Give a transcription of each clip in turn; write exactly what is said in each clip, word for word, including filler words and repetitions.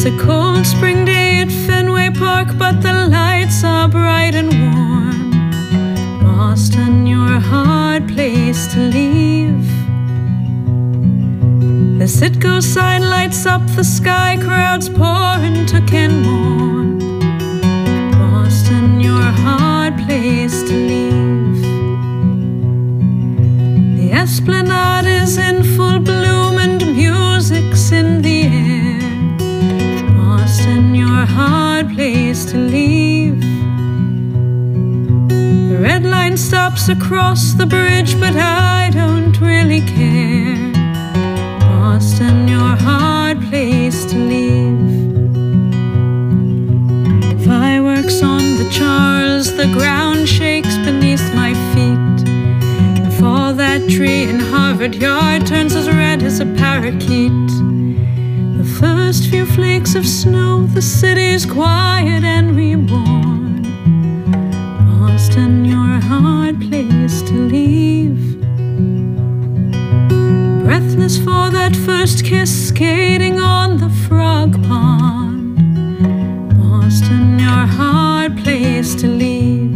It's a cold spring day at Fenway Park, but the lights are bright and warm. Boston, you're a hard place to leave. The Citgo sign lights up the sky, crowds pour into Kenmore. Boston, you're a hard place to leave. The Esplanade is in full bloom and music's in the air. Boston, you're a hard place to leave. The red line stops across the bridge, but I don't really care. Boston, you're a hard place to leave. Fireworks on the Charles, the ground shakes beneath my feet. And fall that tree in Harvard Yard turns as red as a parakeet. The first few flakes of snow, the city's quiet and reborn. Boston, you're a hard place to leave. Breathless for that first kiss, skating on the frog pond. Boston, you're a hard place to leave.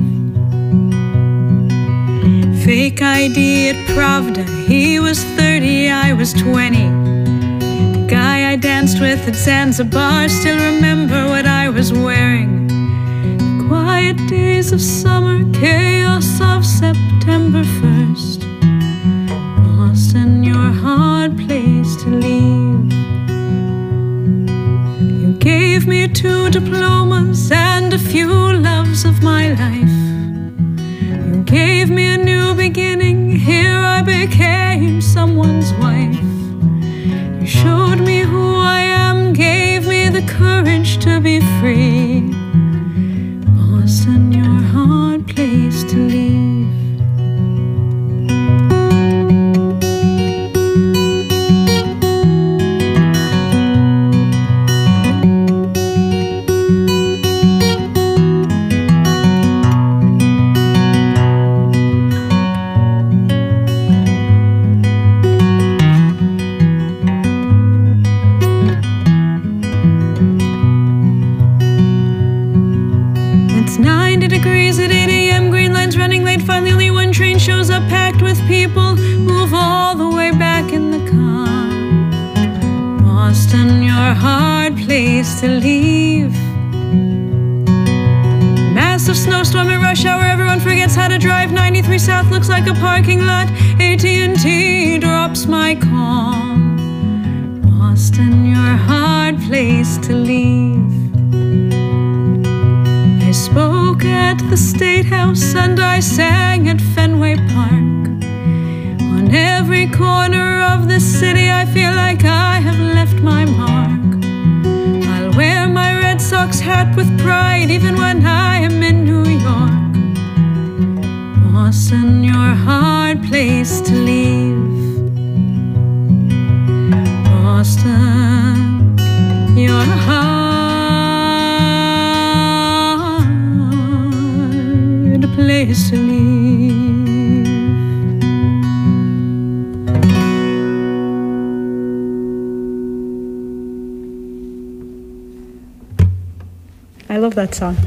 Fake I D at Pravda, he was thirty, I was twenty. The guy I danced with at Zanzibar still remember what I was wearing. The quiet days of summer, chaos of September first. Boston, you're a hard place to leave. You gave me two diplomas and a few loves of my life. You gave me a new beginning, here I became someone's wife. You showed me who I am, gave me the courage to be free. Boston, you're a hard place to leave. Degrees at eight A M, green lines running late. Finally only one train shows up packed with people. Move all the way back in the car. Boston, you're a hard place to leave. Massive snowstorm at rush hour, everyone forgets how to drive. ninety-three South looks like a parking lot. A T and T drops my call. Boston, you're a hard place to leave. I spoke at the State House and I sang at Fenway Park. On every corner of this city I feel like I have left my mark. I'll wear my Red Sox hat with pride even when I am in New York. Boston, you're a hard place to leave. Boston, you're a hard place to leave. I love that song.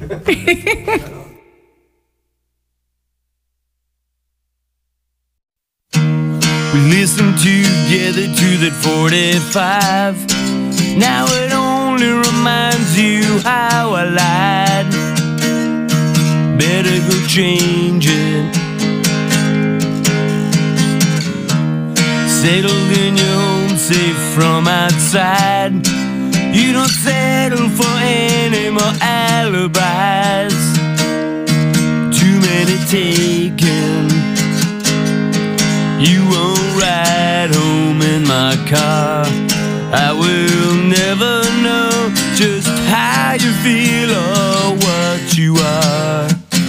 We listened together to that forty-five. Now it only reminds you how I lied. Better go change it. Settled in your home, safe from outside. You don't settle for any more alibis. Too many taken. You won't ride home in my car. I will never know just how you feel or what you are.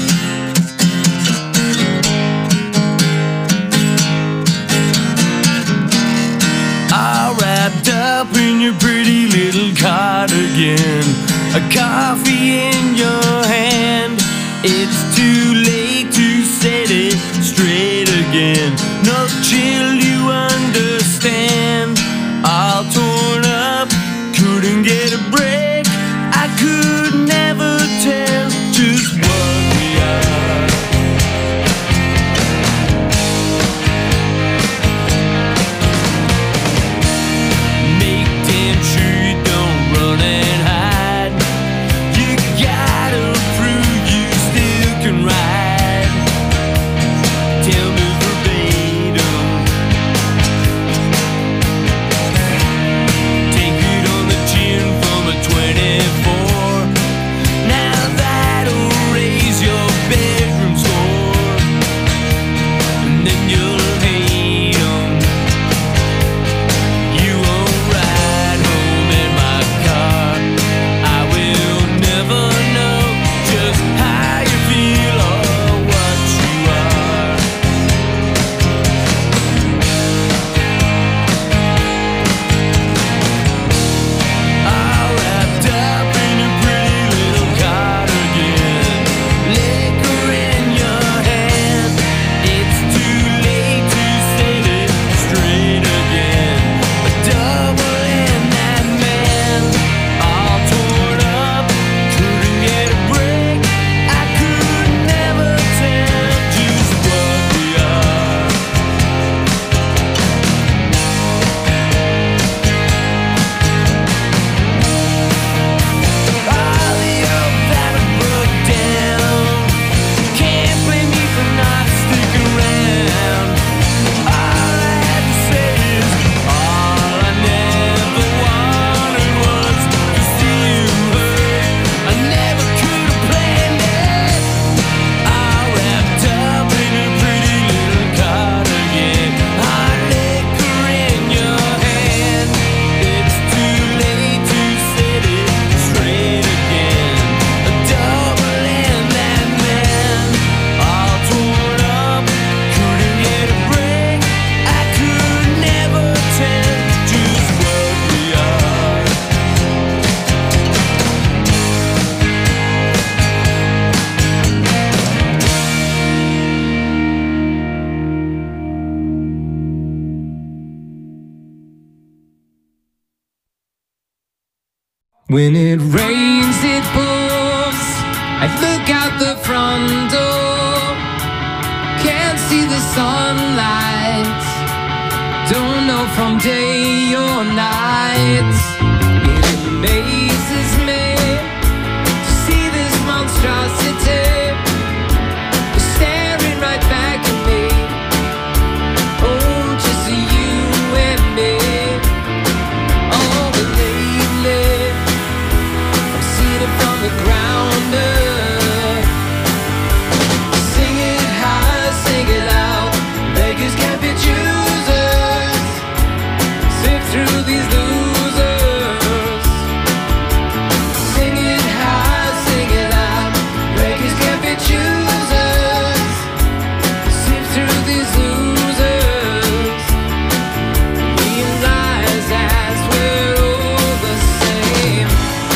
All wrapped up in your pretty little cardigan, a coffee in your hand. It's too late to set it straight again. No chill, you understand. All torn up, couldn't get a When it rains, it pours. I look out the front door. Can't see the sunlight. Don't know from day or night. It amazes me to see this monstrosity staring right back at me. Oh, just you and me. Oh, but lately I've seen it from the ground up. Sing it high, sing it loud. Beggars can't be choosers. Sift through these losers. Sing it high, sing it loud. Beggars can't be choosers. Sift through these losers. Realize as we're all the same.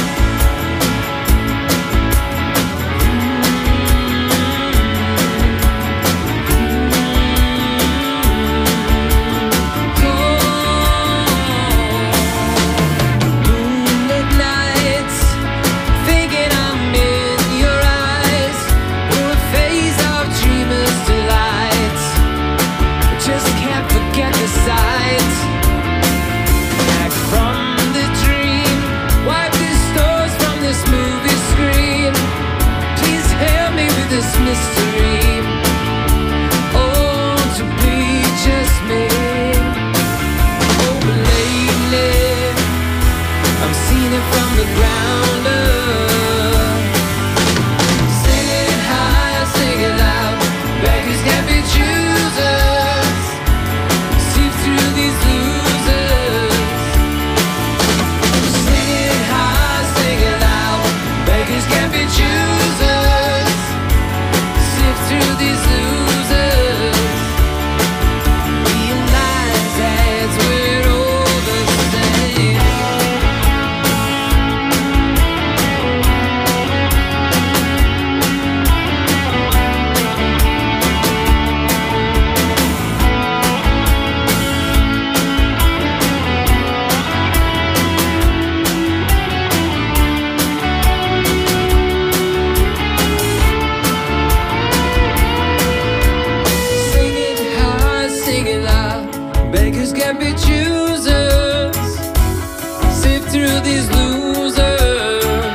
Moonlit nights, thinking I'm in your eyes. We're a phase of dreamers' delights. Just can't forget the sight. Back from the dream, wipe the stars from this movie screen. Please help me with this mystery. Oh, to be just me. Oh, but lately I'm seeing it from the ground up. Sing it high, sing it loud. Beggars can't be choosers. Sift through these losers. Sing it high, sing it loud. Beggars can't be choosers. Sift through these losers. Realize as we're all the same. Sing it high, sing it loud. Beggars can't be choosers. Sift through these losers.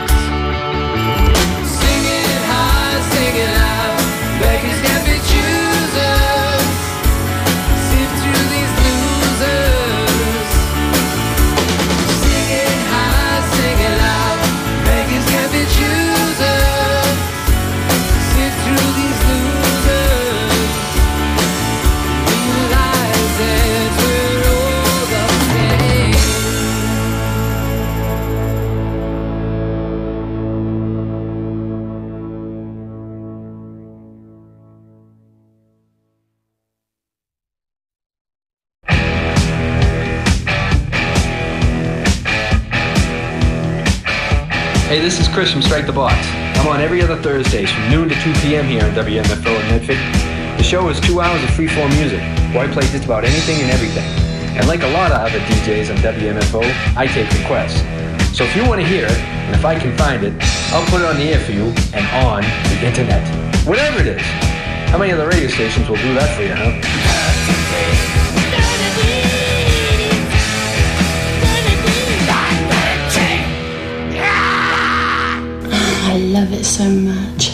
Sing it high, sing it loud. Beggars can't be choosers. Sift through these losers. Sing it high, sing it loud. Beggars can't be choosers. Sift through these losers. Realize that we're all the same. Hey, this is Chris from Strike the Box. I'm on every other Thursdays from noon to two p.m. here on W M F O in Medford. The show is two hours of free-form music, where I play just about anything and everything. And like a lot of other D Js on W M F O, I take requests. So if you want to hear it, and if I can find it, I'll put it on the air for you and on the internet. Whatever it is. How many other radio stations will do that for you, huh? I love it so much.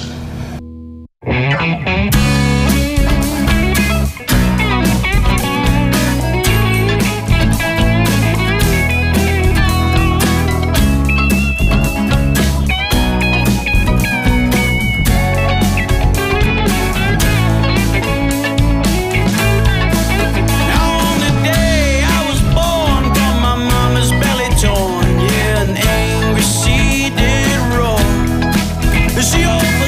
She opened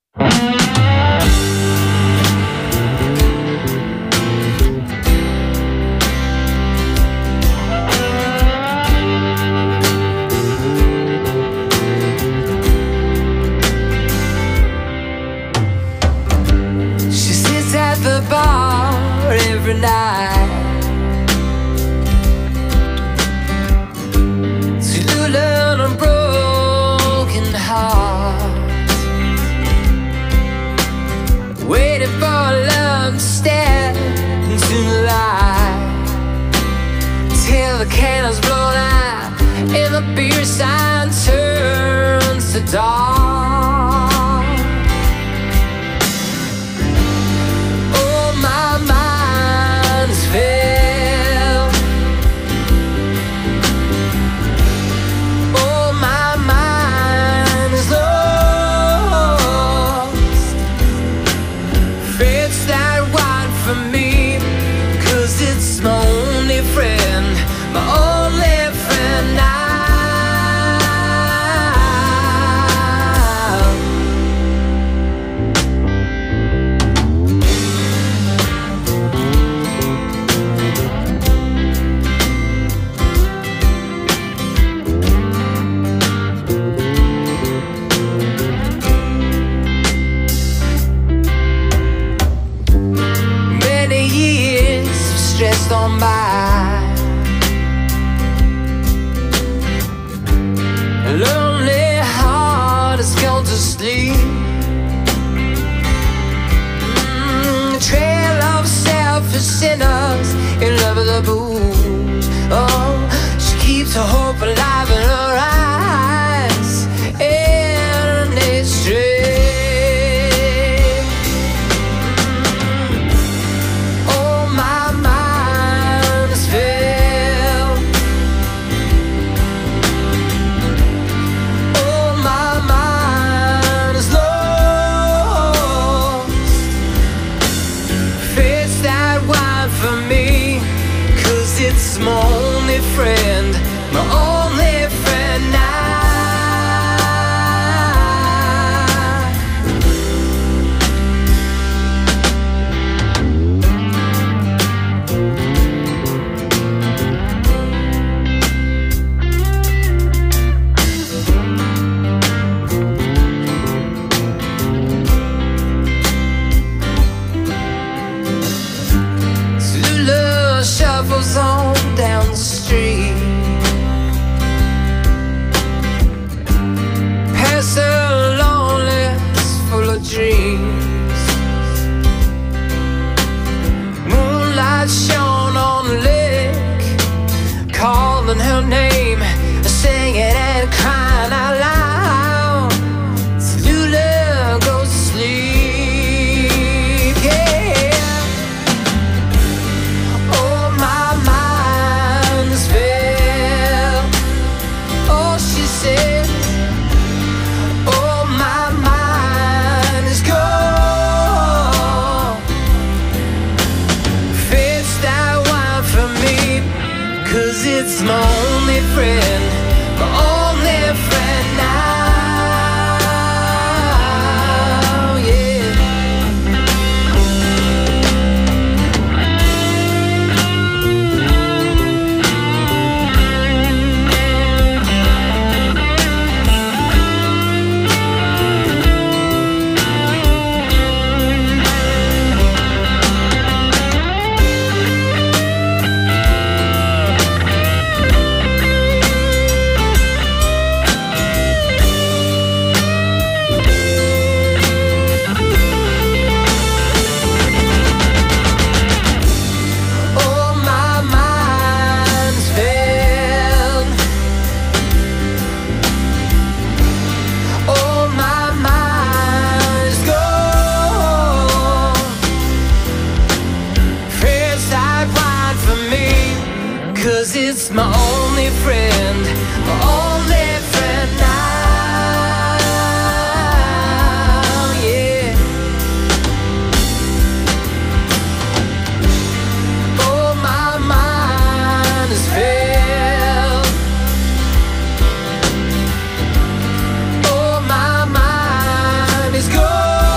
Is gone.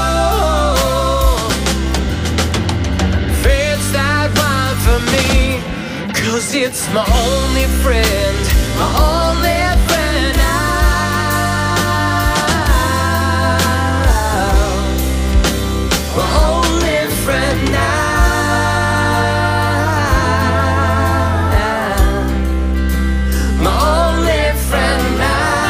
it's my only friend, my only friend now. My only friend now. My only friend now.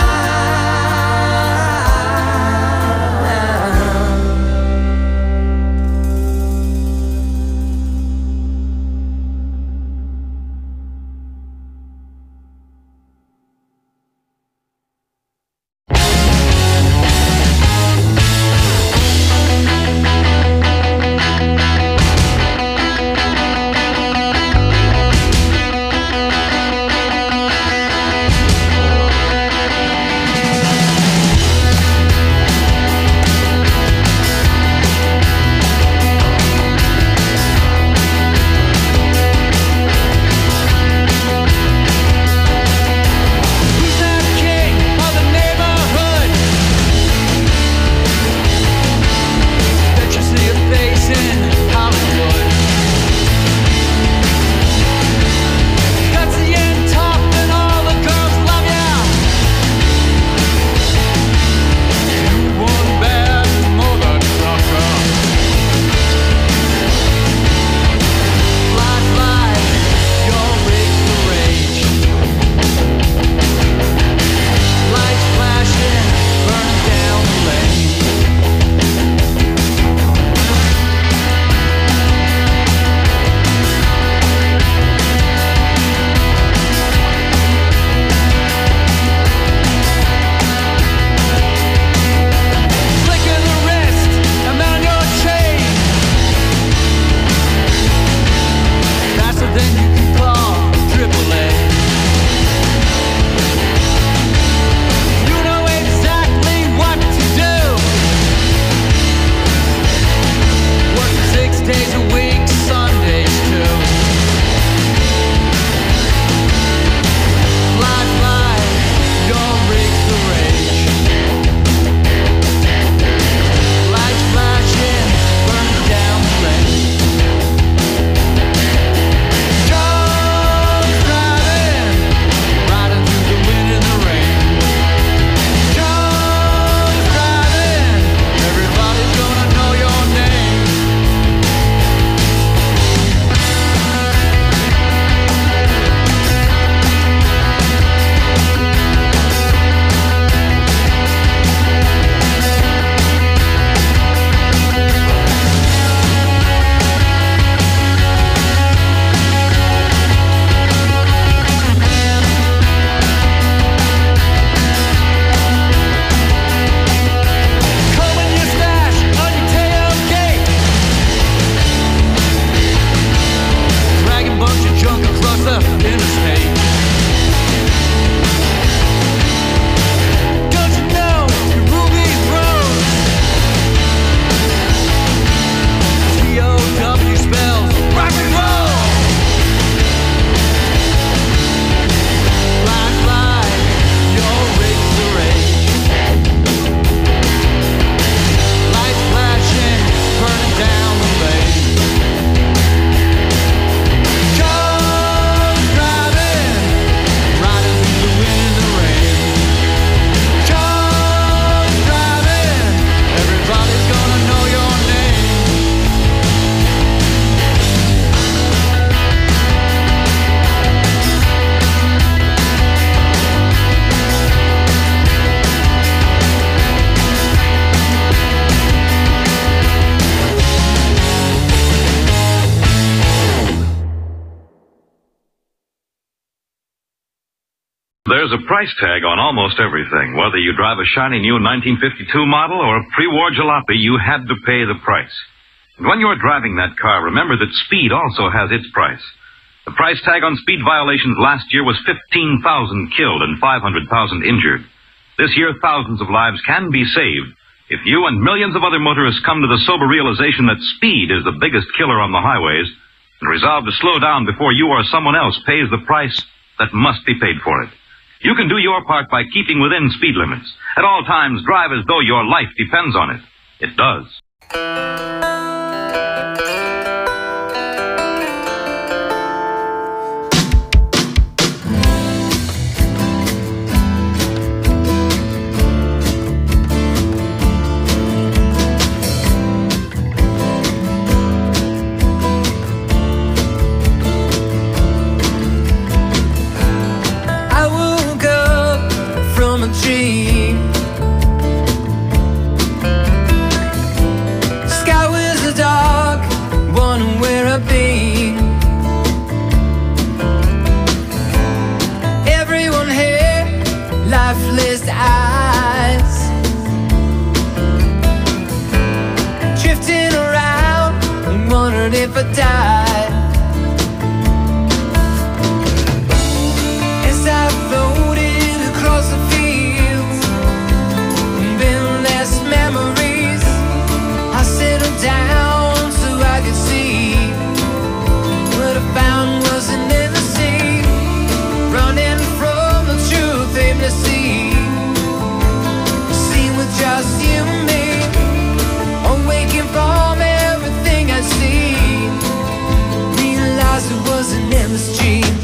There's a price tag on almost everything. Whether you drive a shiny new nineteen fifty-two model or a pre-war jalopy, you had to pay the price. And when you're driving that car, remember that speed also has its price. The price tag on speed violations last year was fifteen thousand killed and five hundred thousand injured. This year, thousands of lives can be saved if you and millions of other motorists come to the sober realization that speed is the biggest killer on the highways and resolve to slow down before you or someone else pays the price that must be paid for it. You can do your part by keeping within speed limits. At all times, drive as though your life depends on it. It does. if I died. As I floated across the fields, endless memories, I settled down so I could see. What I found wasn't in the sea, running from the truth aimlessly. Seen with just you and me, awaking from everything I see. Realized it was an endless dream.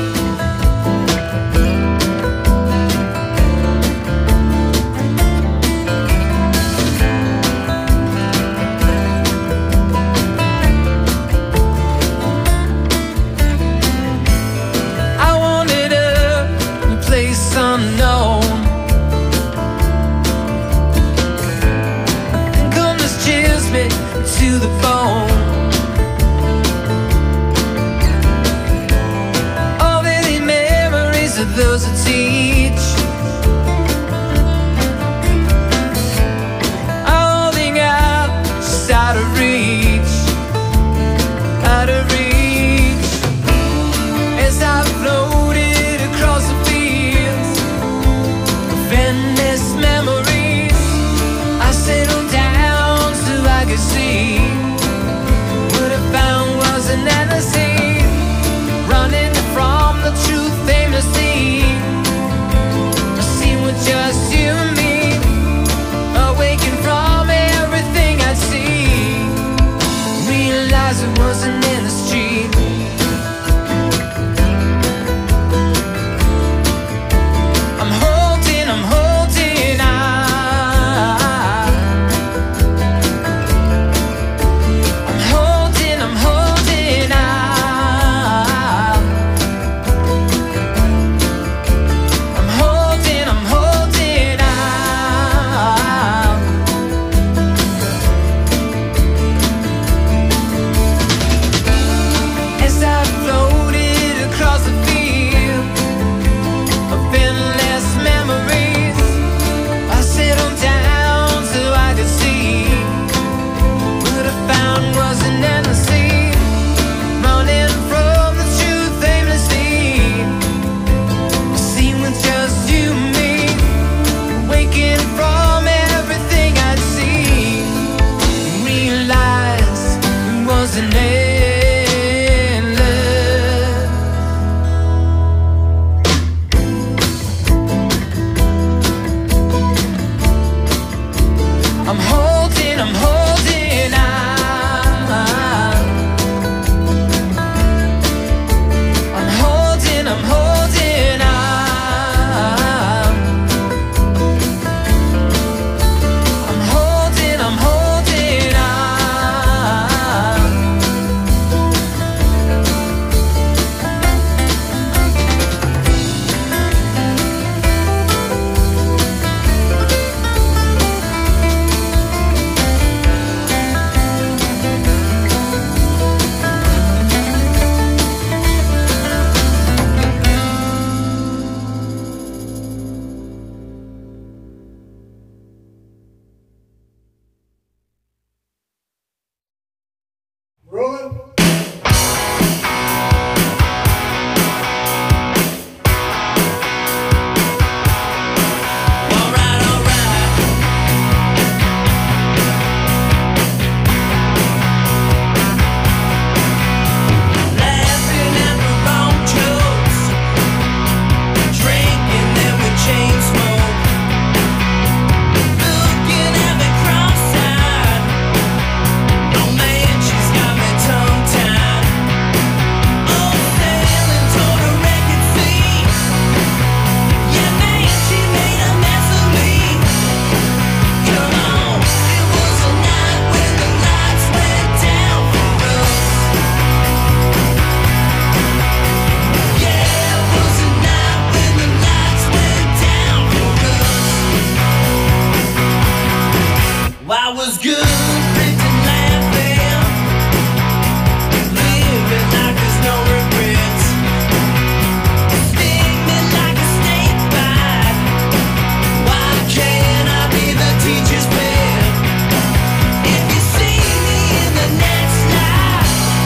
I wanted a place unknown, to the bone. All the memories of those that teach, holding out just out of reach, out of reach. As I floated across the fields of endless memories, I settled down so I could see. What I found was an endlessly, running from the truth aimlessly. A scene with just you and me, awaking from everything I see. Realized it wasn't in the street. I'm holding, I'm holding on. I'm holding, I'm holding on. I'm holding, I'm holding on. As I floated across the field of endless memories, I settled down so I could see. What I found was an endlessly, running from the truth aimlessly. A scene with just you and me, waking from everything I'd seen. Realize it wasn't endless. I'm holding, I'm holding on. I'm holding, I'm holding on. I'm holding, I'm holding on. Alright, alright. Laughing at the wrong jokes, drinking then we chain smoke, looking at me cross-eyed. Oh man, she's got me tongue-tied. Oh, sailing toward a wrecked sea. Yeah, man, she made a mess of me. Come on, it was a night when the lights went down for us. Yeah, it was a night when the lights went down for us. I was good, pretend laughing, living like there's no regrets. Sting me like a snake bite. Why can't I be the teacher's pet? If you see me in the next life,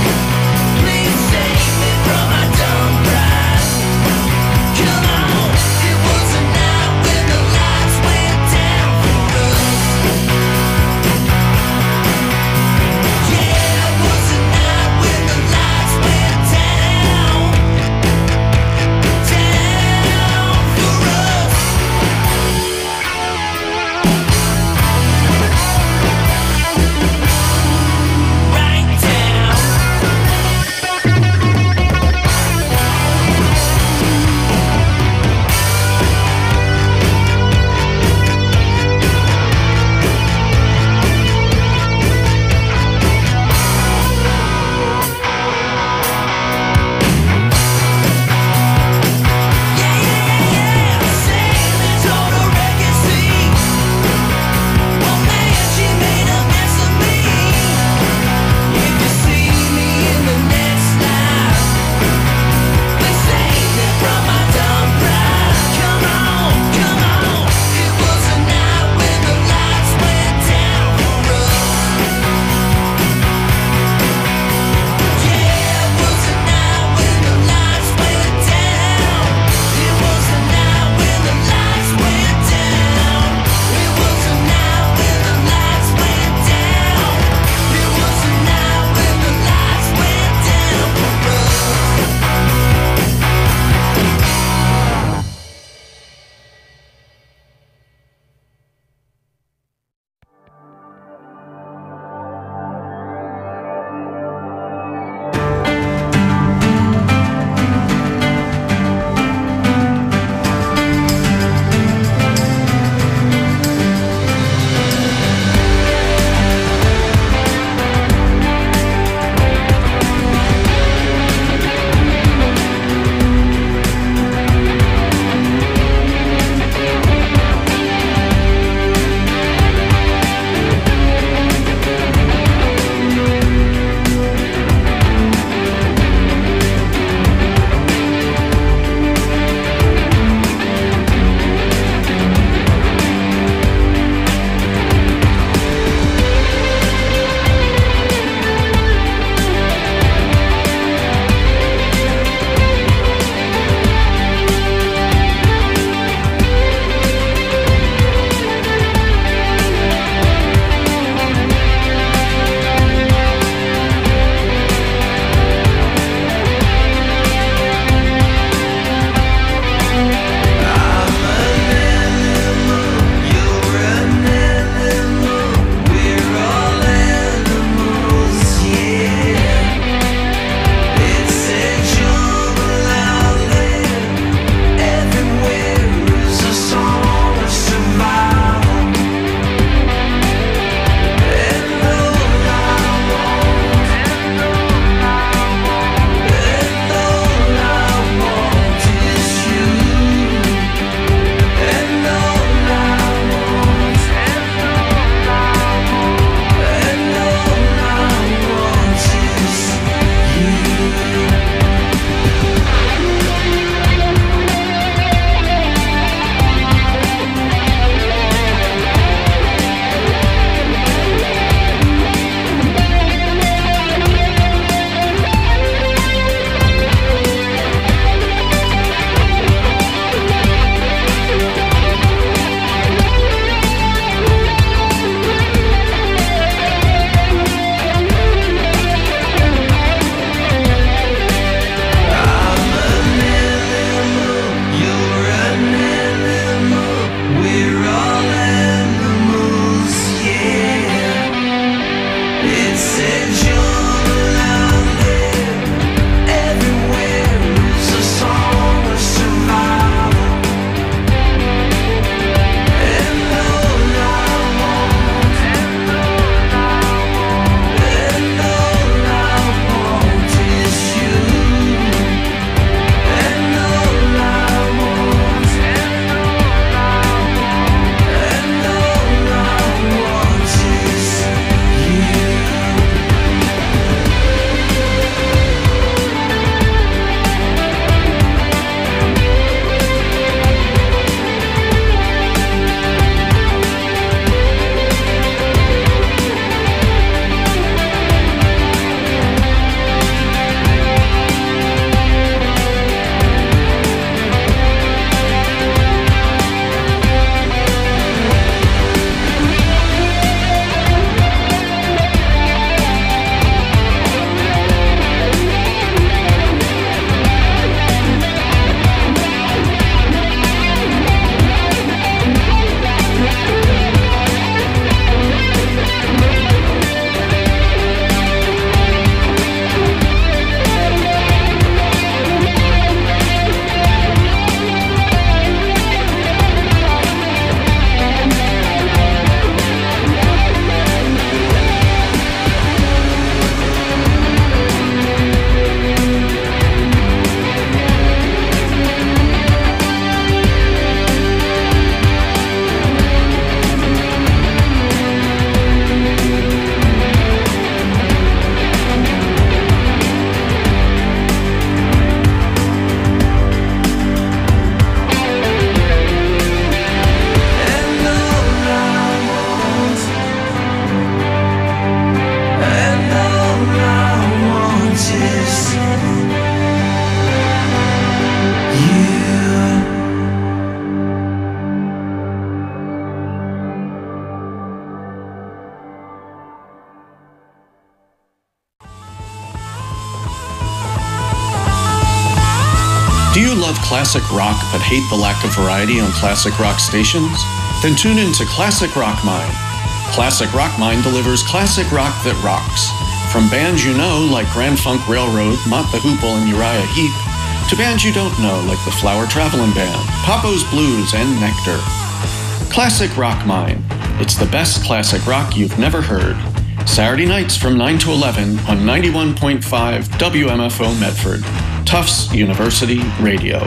Do you love classic rock but hate the lack of variety on classic rock stations? Then tune in to Classic Rock Mine. Classic Rock Mine delivers classic rock that rocks. From bands you know like Grand Funk Railroad, Mott the Hoople, and Uriah Heep, to bands you don't know like the Flower Traveling Band, Papo's Blues, and Nectar. Classic Rock Mine. It's the best classic rock you've never heard. Saturday nights from nine to eleven on ninety-one point five W M F O Medford, Tufts University Radio.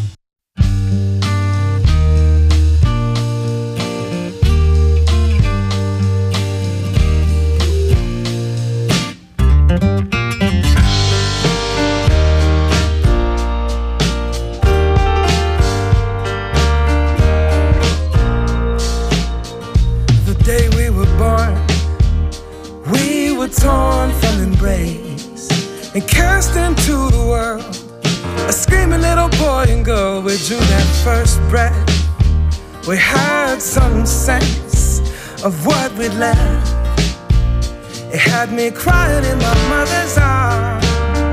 And cast into the world a screaming little boy and girl. We drew that first breath. We had some sense of what we'd left. It had me crying in my mother's arms.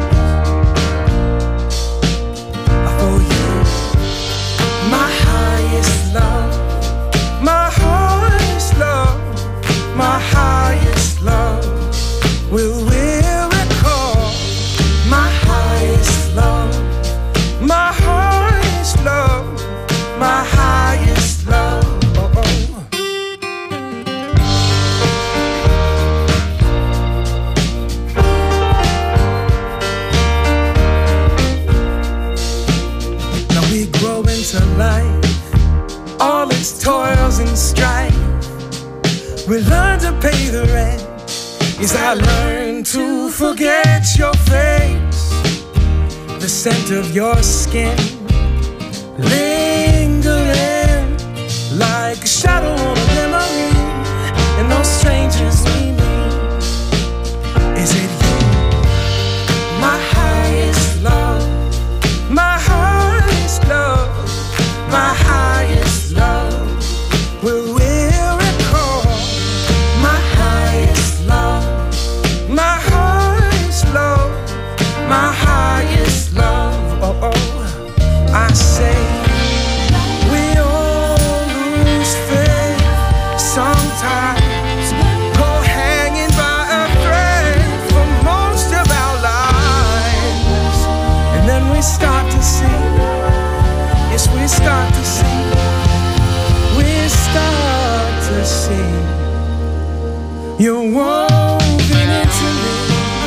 For you, my highest love, my highest love, my highest love will win. My highest love, my highest love. Oh, oh. Now we grow into life, all its toils and strife. We learn to pay the rent. Yes, I learned to forget your face, the scent of your skin, lingering like a shadow on a memory, and those strangers we meet. Is it you, my highest love, my highest love, my highest love? Will we recall my highest love, my highest love, my highest love? Oh, oh, I say we all lose faith sometimes, go hanging by a thread for most of our lives, and then we start to see, yes, we start to see, we start to see you're woven into me.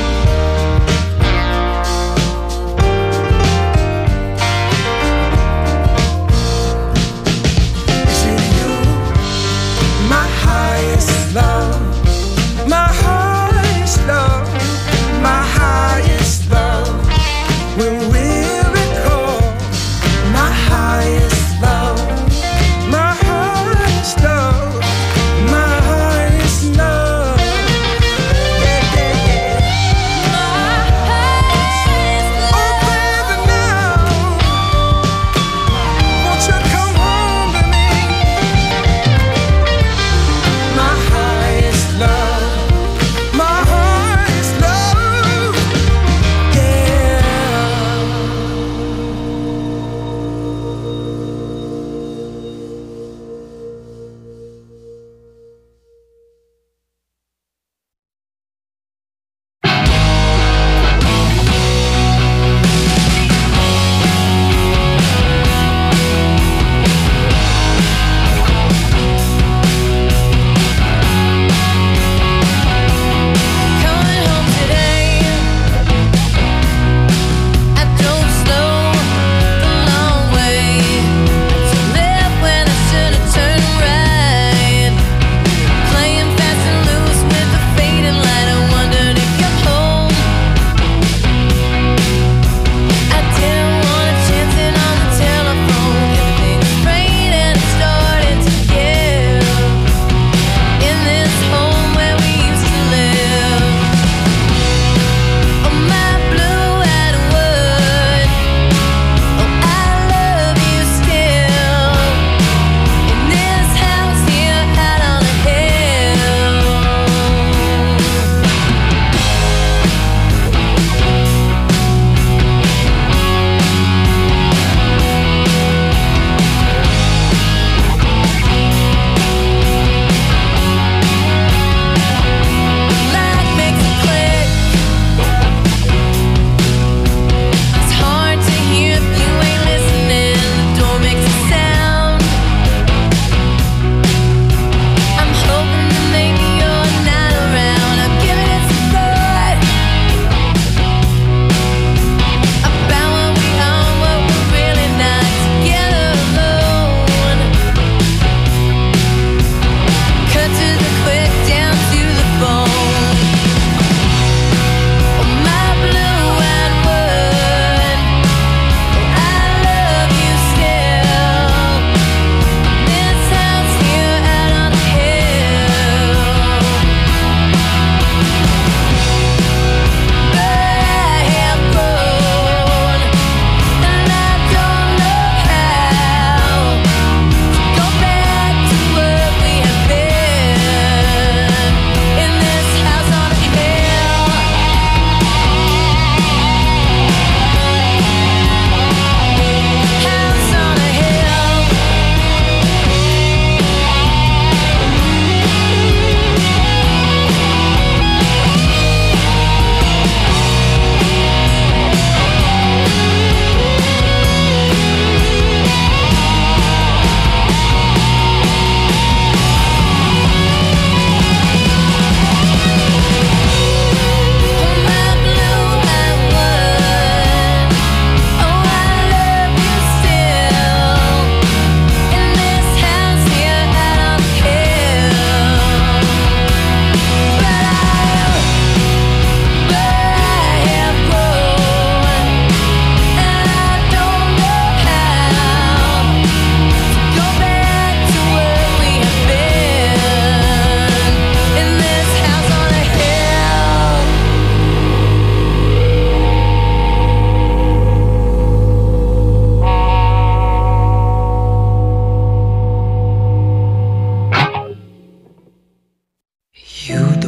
Love, my highest love, my highest love. When we recall my highest love, my highest love, my highest love.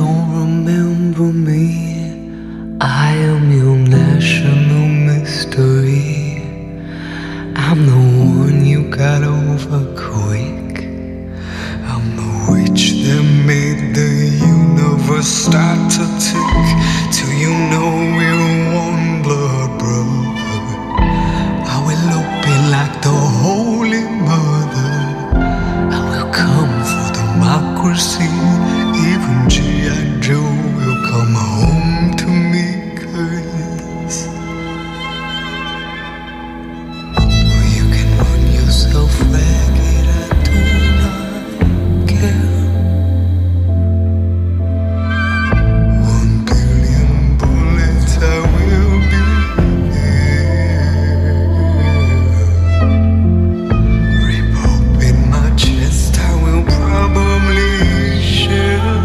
don't remember me, I am your national mystery. I'm the one you got over quick. I'm the witch that made the universe start to tick. Till you know we're one blood brother. I will open like the Holy Mother. I will come for democracy. Even G I. Joe will come home to me, 'cause well, you can run yourself ragged, I do not care. One billion bullets, I will be there. Rip open my chest, I will probably share.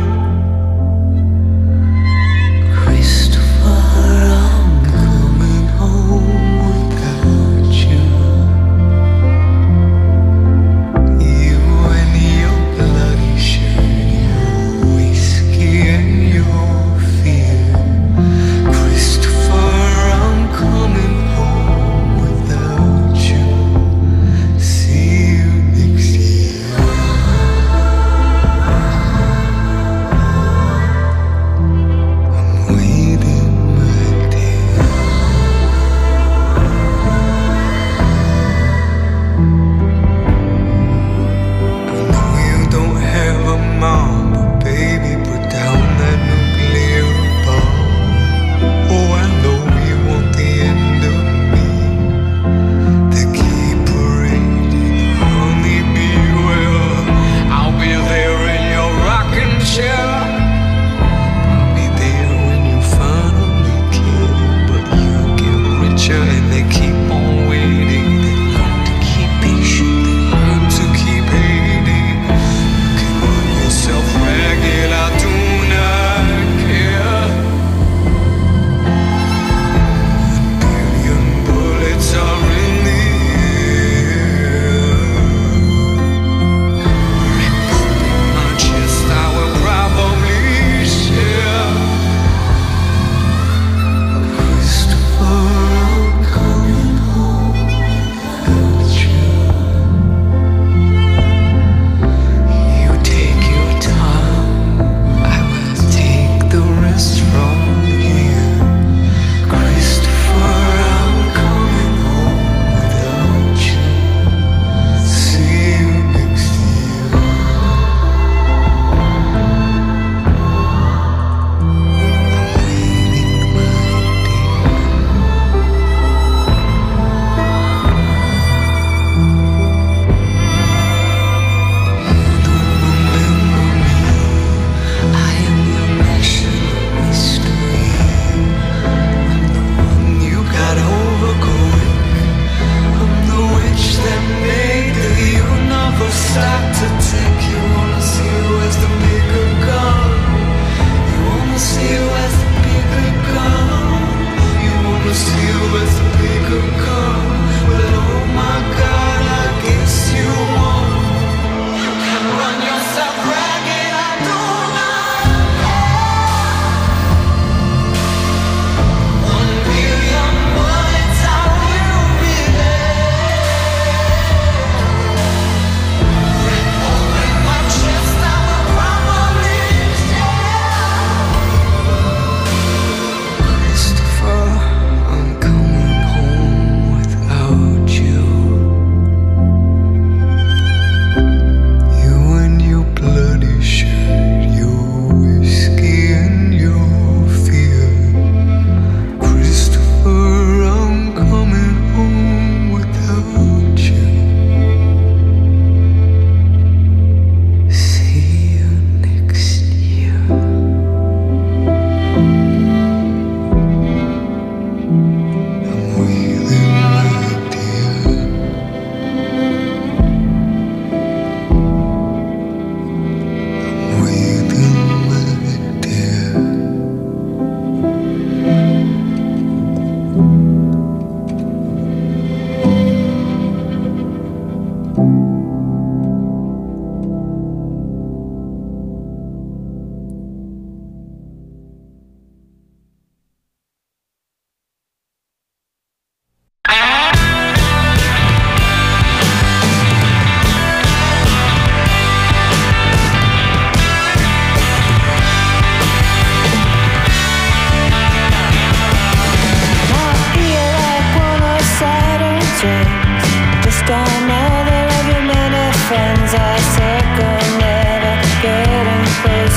Christopher, I'm coming home.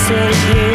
said yeah.